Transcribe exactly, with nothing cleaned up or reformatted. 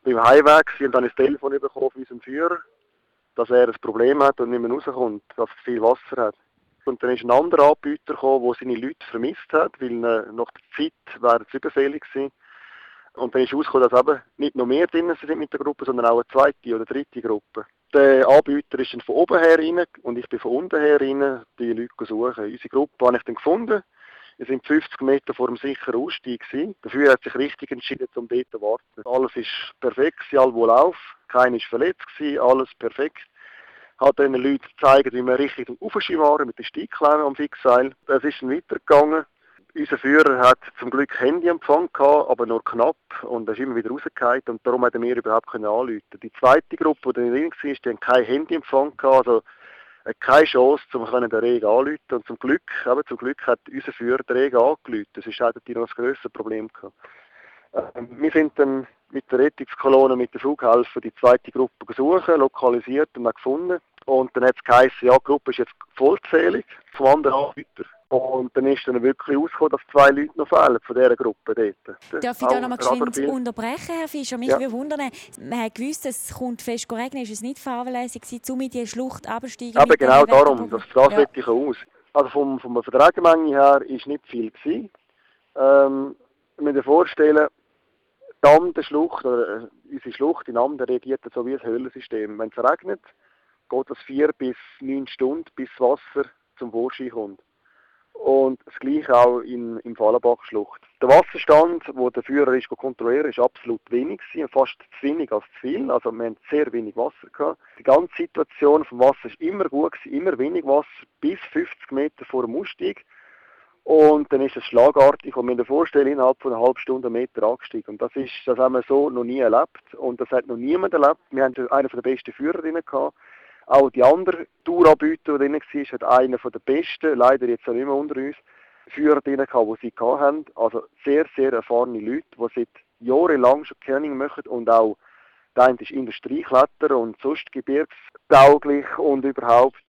bin im Heimweg und dann ein Telefon bekommen von unserem Führer, dass er ein Problem hat und nicht mehr rauskommt, dass er viel Wasser hat. Und dann ist ein anderer Anbieter gekommen, der seine Leute vermisst hat, weil äh, nach der Zeit wäre es überfällig gewesen. Und dann ist herausgekommen, dass eben nicht nur wir drin sind mit der Gruppe, sondern auch eine zweite oder dritte Gruppe. Der Anbieter ist dann von oben her rein und ich bin von unten her rein, die Leute suchen. Unsere Gruppe habe ich dann gefunden. Wir sind fünfzig Meter vor dem sicheren Ausstieg gewesen. Dafür hat sich richtig entschieden, um dort zu warten. Alles ist perfekt, all wohl auf. Keiner ist verletzt gewesen, alles perfekt. Hat den Leuten gezeigt, wie wir richtig aufschieben waren mit den Steigklemmen am Fixseil. Es ist dann weitergegangen. Unser Führer hat zum Glück Handyempfang gehabt, aber nur knapp und er ist immer wieder rausgefallen und darum hätten wir überhaupt anrufen. Die zweite Gruppe, die drin war, die haben keinen Handyempfang gehabt, also keine Chance, um den Regen anzurufen. Und zum Glück, eben zum Glück hat unser Führer den Regen angerufen. Sonst hätten die noch ein grösseres Problem gehabt. Ähm, wir sind dann mit der Rettungskolonne, mit den Flughelfern die zweite Gruppe gesucht, lokalisiert und gefunden. Und dann hat es geheißen, ja, die Gruppe ist jetzt vollzählig vom anderen Anbieter. Und dann ist dann wirklich rausgekommen, dass zwei Leute noch fehlen von dieser Gruppe dort. Darf ich da noch mal geschwind unterbrechen, Herr Fischer? Mich ja. würde wundern, man hat gewusst, es kommt fest regnen, ist es nicht fahrlässig gewesen, um in die Schlucht abzusteigen? Aber genau darum, das, das ja. Wette ich aus. Also vom, von der Vertragsmenge her war nicht viel gewesen. Ähm, ich muss mir vorstellen, die Amden-Schlucht, oder äh, unsere Schlucht in Amden reagiert so wie ein Höhlensystem. Wenn es regnet, geht das vier bis neun Stunden, bis das Wasser zum Vorschein kommt. Und das Gleiche auch in, im Fallenbach-Schlucht. Der Wasserstand, den der Führer ist kontrollieren, ist absolut wenig gewesen, fast zu wenig als zu viel. Also wir hatten sehr wenig Wasser gehabt. Die ganze Situation vom Wasser ist immer gut gewesen, immer wenig Wasser, bis fünfzig Meter vor dem Ausstieg. Und dann ist es schlagartig, und wir müssen vorstellen, innerhalb von einer halben Stunde einen Meter angestiegen. Und das ist, das haben wir so noch nie erlebt. Und das hat noch niemand erlebt. Wir haben einen der besten Führer drin gehabt. Auch die anderen Touranbieter, die drin waren, hat einer der besten, leider jetzt auch nicht mehr unter uns, Führer drin gehabt, die sie hatten. Also sehr, sehr erfahrene Leute, die seit jahrelang schon Canyoning machen und auch, der eine ist Industriekletterer und sonst gebirgstauglich und überhaupt